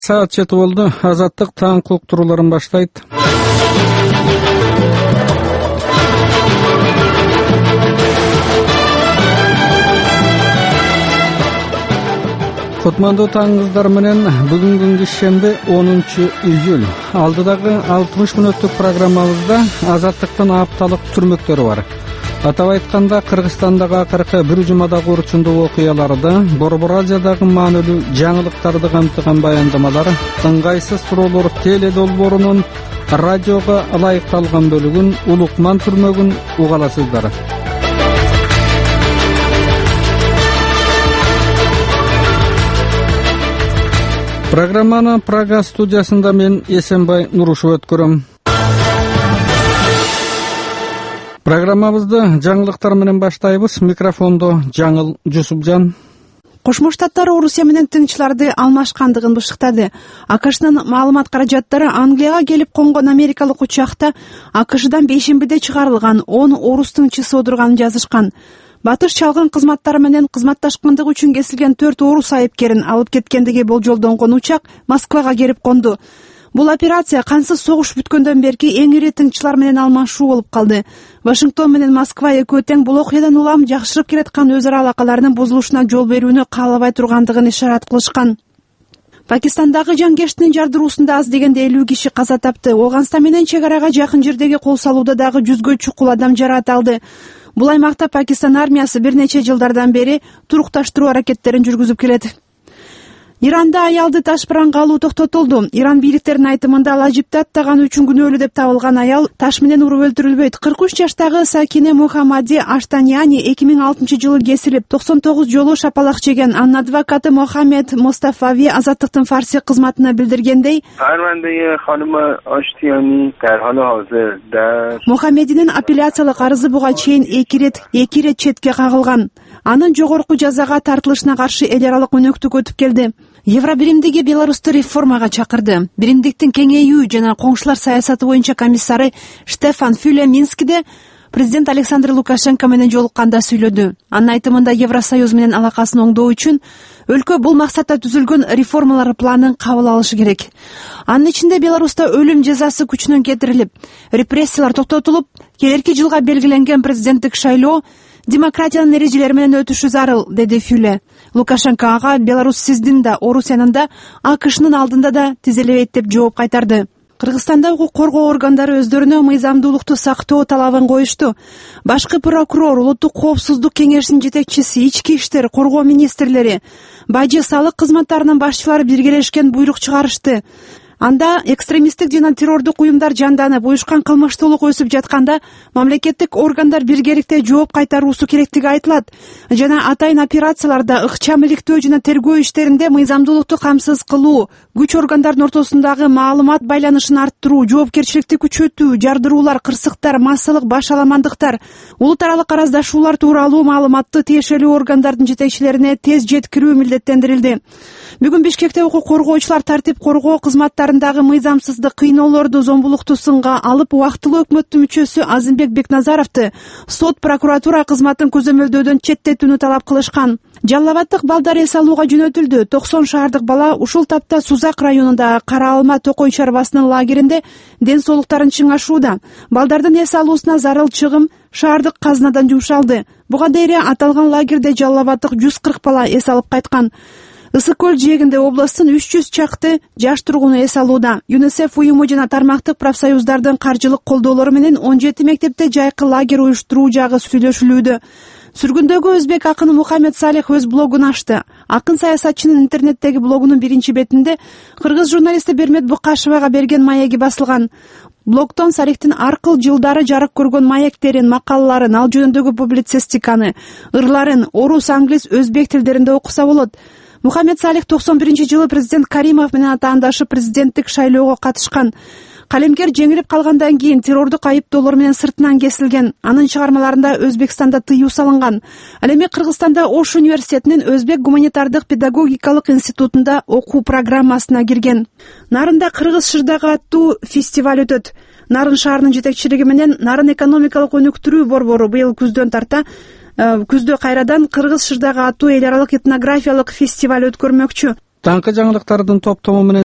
Saat 7 болду. Азаттык таң уктурууларын баштайт. Кутмандуу таңыңыздар менен бүгүнкү кишемби 10-июль. Алдыдагы 60 мүнөттүк программабызда азаттыктын апталык түрмөктөрү бар. Атап айтканда, Кыргызстандагы акыркы бир жумадагы урчундуу окуяларды, Борбор Азиядагы маанилүү жаңылыктарды камтыган баяндамалар, ыңгайсыз суроолор теле долбоорунун радиого ылайыкталган бөлүгүн, Улукман түрмөгүн уга аласыздар. Программаны Прага студиясында мен Эсенбай Нурушев өткөрөм. Программабызды жаңылыктар менен баштайбыз. Микрофондо Жаңыл Жусупжан. Кошмо Штаттар Орусия менен тыңчыларды алмашкандыгын бышыктады. АКШнын маалымат каражаттары Англияга келип конгон америкалык учакта АКШдан бейшембиде чыгарылган 10 орус тыңчысы отурганын жазышкан. Батыш чалгын кызматтары менен кызматташкандыгы үчүн кесилген 4 орус айыпкерин алып кеткендиги болжолдонгон учак Москвага келип конду. Бул операция кансыз согуш бүткөндөн берки эң ири тыңчылар менен алмашуу болуп калды. Вашингтон менен Москва экөө тең бул окуядан улам жакшырып келаткан өз ара алакаларынын бузулушуна жол берүүнү каалабай тургандыгын ишарат кылышкан. Пакистандагы жангештин жардыруусунда аз дегенде 50 киши каза тапты. Ооганстан менен чек арага жакын жердеги кол салууда дагы 100гө чукул адам жараат алды. Бул аймакта Пакистан армиясы бир нече жылдардан бери турукташтыруу аракеттерин жүргүзүп келет. Иранда аялды ташпыранга алуу токтотулду. Иран бийликтеринин айтымында Лажипте аттаганы үчүн күнөөлүү деп табылган аял таш менен уруп өлтүрүлбөйт. 43 жаштагы Сакине Мухаммади Аштанияни 2006-жылы кесилип 99 жолу шапалак жеген. Анын адвокаты Мохаммед Мустафави Азаттыктын фарси кызматына билдиргендей, Мухаммединин апелляциялык арызы буга чейин 2 рет четке кагылган. Анын жогорку жазага тартылышына каршы эл аралык өнөктүк өтүп келди. Евробиримдиги Беларусьты реформага чакырды. Биримдиктин кеңейүү жана коңшулар саясаты боюнча комиссары Штефан Фюле Минскиде президент Александр Лукашенко менен жолукканда сүйлөдү. Анын айтымында Евросоюз менен алакасын оңдоо үчүн өлкө бул максатта түзүлгөн реформалар планын кабыл алышы керек. Анын ичинде Беларуста өлүм жазасы күчүнөн кетирилип, репрессиялар токтотулуп, келерки жылга белгиленген президенттик шайлоо демократиянын эрежелери менен өтүшү зарыл, деди Фюле. Лукашенко ага Беларусь сиздин да, Орусиянын да, АКШнын алдында да тизелебейт деп жооп кайтарды. Кыргызстанда укук коргоо органдары өздөрүнө мыйзамдуулукту сактоо талабын коюшту. Башкы прокурор, Улуттук коопсуздук кеңешинин жетекчиси, ички иштер, коргоо министрлери, бажы салык кызматтарынын башчылары биргелешкен буйрук чыгарышты. Анда экстремисттик жана террордук уюмдар жанданып, уюшкан кылмыштуулук өсүп жатканда мамлекеттик органдар биргеликте жооп кайтаруусу керектиги айтылат. Жана атайын операцияларда ыкчам иликтөө жана тергөө иштеринде мыйзамдуулукту камсыз кылуу, күч органдардын ортосундагы маалымат байланышын арттыруу, жоопкерчиликти күчөтүү, жардыруулар, кырсыктар, массалык баш аламандыктар, улут аралык араздашуулар тууралуу маалыматты тиешелүү органдардын жетекчилерине тез жеткирүү милдеттендирилди. Бүгүн Бишкекте укук коргоочулар тартип коргоо кызматтарындагы мыйзамсыздык, кыйноолорду, зомбулукту сынга алып, убактылуу өкмөттүн мүчөсү Азымбек Бекназаровду сот прокуратура кызматын көзөмөлдөөдөн четтетүүнү талап кылышкан. Жалал Абадтык балдар эс алууга жөнөтүлдү. 90 шаардык бала ушул тапта Сузак районундагы Кара Алма Токой чарбасынын лагеринде ден соолуктарын чыңашууда. Балдардын эс алуусуна зарыл чыгым шаардык казынадан жумшалды. Буга дейре аталган лагерде Жалал Абадтык 140 бала эс алып кайткан. Ысык көл жээгинде областтын 300 чакты жаш тургуну эс алууда. ЮНИСЕФ уюму жана тармактык профсоюздардын каржылык колдоолору менен 17 мектепте жайкы лагерь уюштуруу жагы сүйлөшүлүүдө. Сүргүндөгү өзбек акыны Мухаммед Салих өз блогун ачты. Акын саясатчынын интернеттеги блогунун биринчи бетинде кыргыз журналисти Бермет Букашевага берген маеги басылган. Блогтон Салихтин аркыл жылдары жарык көргөн маектерин, макалаларын, ал жөнүндөгү публицистиканы, ырларын орус, англис, өзбек тилдеринде окуса болот. Мухаммед Салих 91-жылы президент Каримов менен атаандашып президенттик шайлоого катышкан. Калемкер жеңилип калгандан кийин террордук айыптоолор менен сыртынан кесилген. Анын чыгармаларында Өзбекстанда тыюу салынган. Ал эми Кыргызстанда Ош университетинин Өзбек гуманитардык педагогикалык институтунда окуу программасына кирген. Нарында Кыргыз шырдагы аттуу фестиваль өтөт. Нарын шаарынын жетекчилиги менен Нарын экономикалык өнүктүрүү борбору быйыл күздөн тарта күздө кайрадан Кыргыз шырдагы аттуу эл аралык этнографиялык фестиваль өткөрмөкчү. Таңкы жаңылыктардын топтому менен